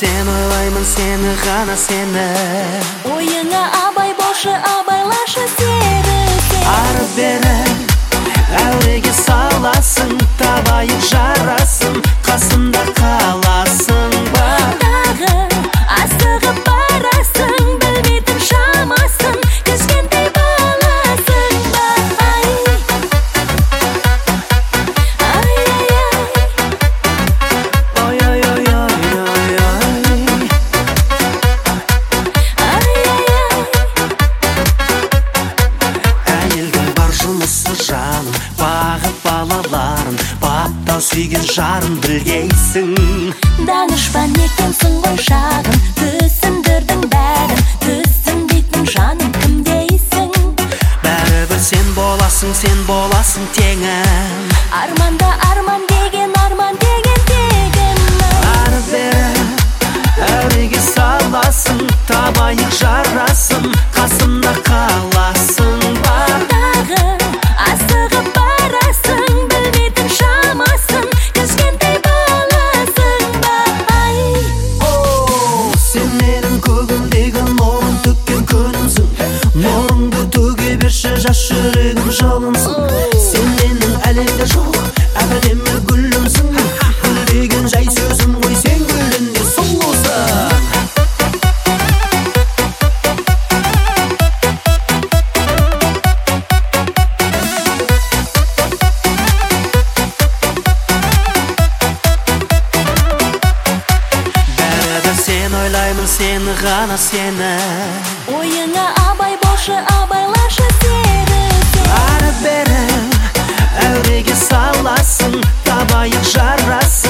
Sen ойлаймын сені ғана сені. Ойыңа абай болшы, абайлашы сені. Ары-бері әуреге саласың, табайық жарасын, қасымда қаласың ба? Тағы асығып барасың, білмейтін шамасын, кішкентай баласың ба? Әйелдің бар жұмысы жаным, бағып балаларын, баптау сүйген жарын білгейсің. Данышпан екенсің ғой шағын, түсіндірдің бәрін, түсінбейтін жаным кім дейсің? Бәрібір сен боласың теңім. Арманда арман деген тегім. Ары-бері әуреге саласың, табайық жарасын, қасымда қаласың ба? Тағы асығып барасың, білмейтін шамасын, кішкентай баласың ба? Сен менің көгімдегі нұрын төккен күнімсің, нұрыңды төге берші, жас жүрегім жалынсын. Сен менің әлемде жоқ әдемі гүлімсің, гүл деген жай сөзім ғой, сен гүлінде сұлусың. Бәрібір сен ойлаймын сені ғана сені. Ойыңа абай болшы, абайлашы сені. Ары-бері әуреге саласың, табайық жарасын.